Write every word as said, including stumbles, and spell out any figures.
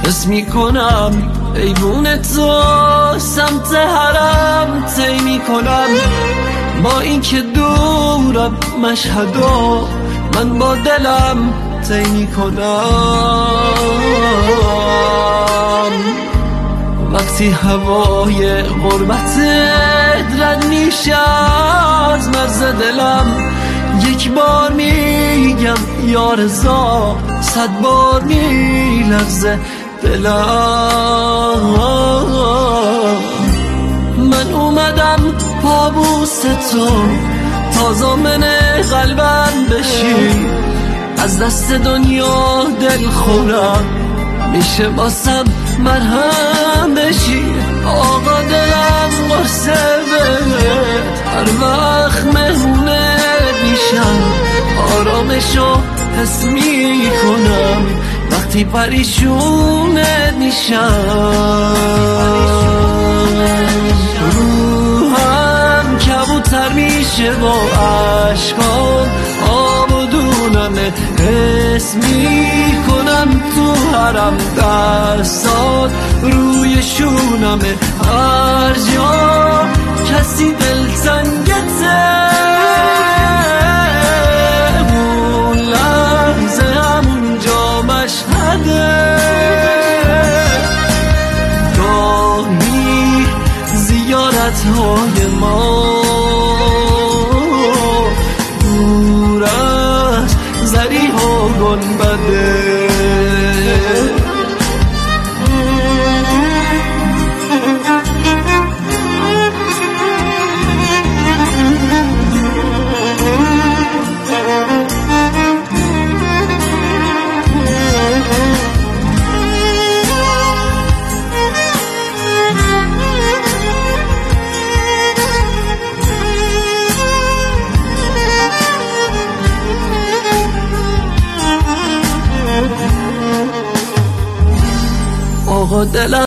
حس میکنم ایوون تو سمت حرم طی میکنم. با اینکه دورم مشهدو من با دلم طی میکنم. وقتی هوای غربت رد میشه از مرز دلم، یک بار میگم یا رضا، صد بار میلرزه دلم. من اومدم پابوس تو تا ضامن قلبم بشی، از دست دنیا دل خورم میشه باسم مرهم بشی. آقا دلم قرصه بهت هر وقت مهمونه میشم، آرامشو حس میکنم وقتی پریشونه میشم. روحم کبوتر میشه با عشقام، آب و دونمه حس میکنم تو حرم دستات روی شونمه. هر جا کسی دلتنگته اون لحظه همونجا مشهده. گاهی زیارت های ما دور از زریح و گنبده. آقا دلم